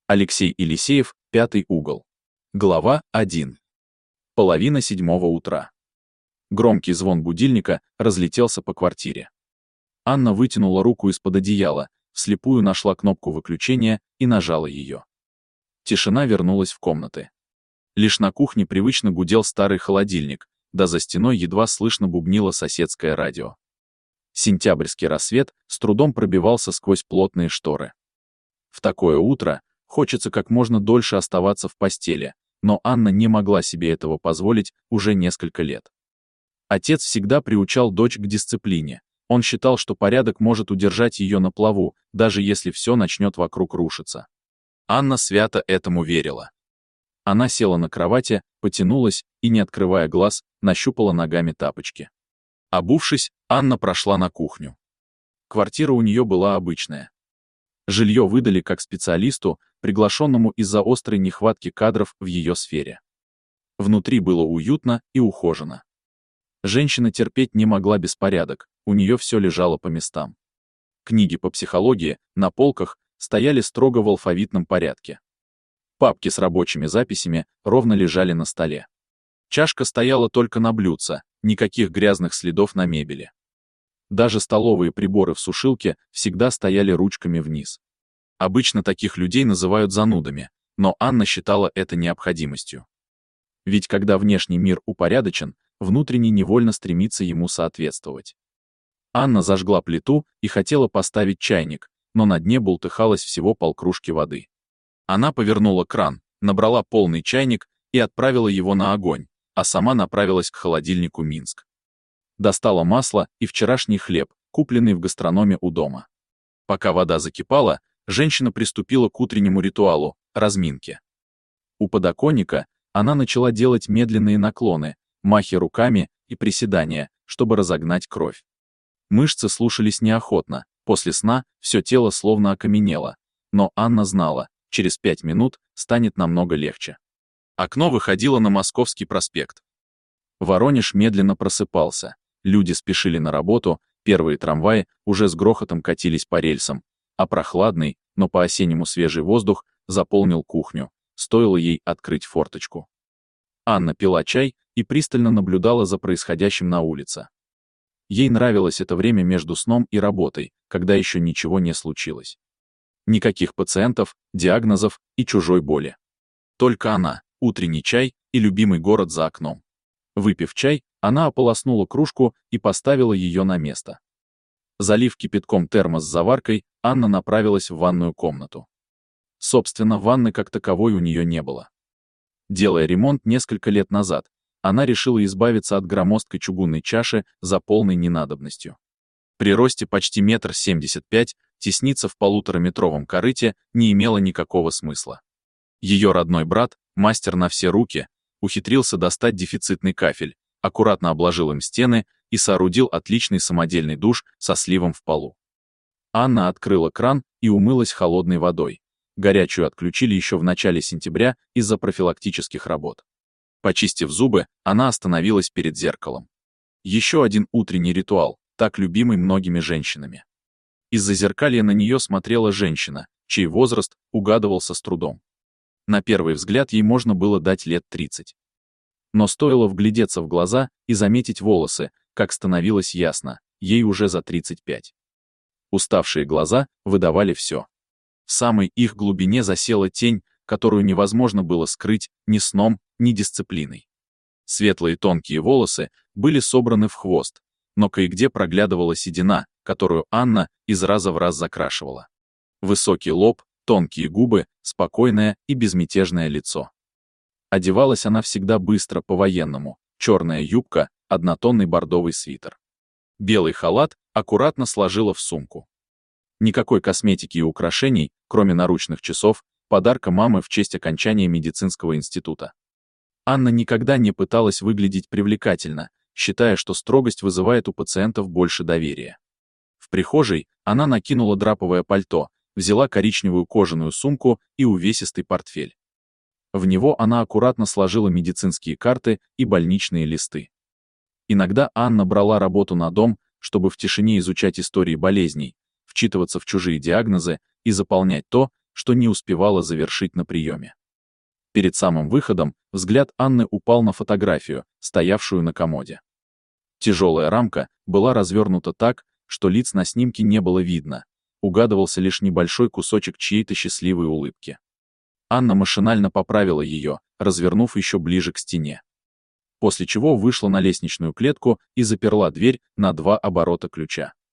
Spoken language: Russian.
Алексей Елисеев, «Пятый угол». Глава 1. 6:30 утра. Громкий звон будильника разлетелся по квартире. Анна вытянула руку из-под одеяла, вслепую нашла кнопку выключения и нажала ее. Тишина вернулась в комнаты. Лишь на кухне привычно гудел старый холодильник, да за стеной едва слышно бубнило соседское радио. Сентябрьский рассвет с трудом пробивался сквозь плотные шторы. В такое утро хочется как можно дольше оставаться в постели, но Анна не могла себе этого позволить уже несколько лет. Отец всегда приучал дочь к дисциплине. Он считал, что порядок может удержать ее на плаву, даже если все начнет вокруг рушиться. Анна свято этому верила. Она села на кровати, потянулась и, не открывая глаз, нащупала ногами тапочки. Обувшись, Анна прошла на кухню. Квартира у нее была обычная. Жилье выдали как специалисту, приглашенному из-за острой нехватки кадров в ее сфере. Внутри было уютно и ухожено. Женщина терпеть не могла беспорядок, у нее все лежало по местам. Книги по психологии на полках стояли строго в алфавитном порядке. Папки с рабочими записями ровно лежали на столе. Чашка стояла только на блюдце, никаких грязных следов на мебели. Даже столовые приборы в сушилке всегда стояли ручками вниз. Обычно таких людей называют занудами, но Анна считала это необходимостью. Ведь когда внешний мир упорядочен, внутренний невольно стремится ему соответствовать. Анна зажгла плиту и хотела поставить чайник, но на дне бултыхалось всего полкружки воды. Она повернула кран, набрала полный чайник и отправила его на огонь, а сама направилась к холодильнику Минск. Достала масло и вчерашний хлеб, купленный в гастрономе у дома. Пока вода закипала, женщина приступила к утреннему ритуалу – разминке. У подоконника она начала делать медленные наклоны, махи руками и приседания, чтобы разогнать кровь. Мышцы слушались неохотно, после сна все тело словно окаменело, но Анна знала, через 5 минут станет намного легче. Окно выходило на Московский проспект. Воронеж медленно просыпался, люди спешили на работу, первые трамваи уже с грохотом катились по рельсам, а прохладный, но по-осеннему свежий воздух заполнил кухню, стоило ей открыть форточку. Анна пила чай и пристально наблюдала за происходящим на улице. Ей нравилось это время между сном и работой, когда еще ничего не случилось. Никаких пациентов, диагнозов и чужой боли. Только она, утренний чай и любимый город за окном. Выпив чай, она ополоснула кружку и поставила ее на место. Залив кипятком термос с заваркой, Анна направилась в ванную комнату. Собственно, ванны как таковой у нее не было. Делая ремонт несколько лет назад, она решила избавиться от громоздкой чугунной чаши за полной ненадобностью. При росте почти 1,75 м тесниться в 1,5-метровом корыте не имело никакого смысла. Ее родной брат, мастер на все руки, ухитрился достать дефицитный кафель, аккуратно обложил им стены и соорудил отличный самодельный душ со сливом в полу. Анна открыла кран и умылась холодной водой. Горячую отключили еще в начале сентября из-за профилактических работ. Почистив зубы, она остановилась перед зеркалом. Еще один утренний ритуал, так любимый многими женщинами. Из-за зеркалья на нее смотрела женщина, чей возраст угадывался с трудом. На первый взгляд ей можно было дать лет 30. Но стоило вглядеться в глаза и заметить волосы, как становилось ясно, ей уже за 35. Уставшие глаза выдавали все. В самой их глубине засела тень, которую невозможно было скрыть ни сном, ни дисциплиной. Светлые тонкие волосы были собраны в хвост, но кое-где проглядывала седина, которую Анна из раза в раз закрашивала. Высокий лоб, тонкие губы, спокойное и безмятежное лицо. Одевалась она всегда быстро, по-военному, черная юбка, однотонный бордовый свитер. Белый халат аккуратно сложила в сумку. Никакой косметики и украшений, кроме наручных часов, подарка мамы в честь окончания медицинского института. Анна никогда не пыталась выглядеть привлекательно, считая, что строгость вызывает у пациентов больше доверия. В прихожей она накинула драповое пальто, взяла коричневую кожаную сумку и увесистый портфель. В него она аккуратно сложила медицинские карты и больничные листы. Иногда Анна брала работу на дом, чтобы в тишине изучать истории болезней, вчитываться в чужие диагнозы и заполнять то, что не успевала завершить на приеме. Перед самым выходом взгляд Анны упал на фотографию, стоявшую на комоде. Тяжелая рамка была развернута так, что лиц на снимке не было видно, угадывался лишь небольшой кусочек чьей-то счастливой улыбки. Анна машинально поправила ее, развернув еще ближе к стене. После чего вышла на лестничную клетку и заперла дверь на 2 оборота ключа.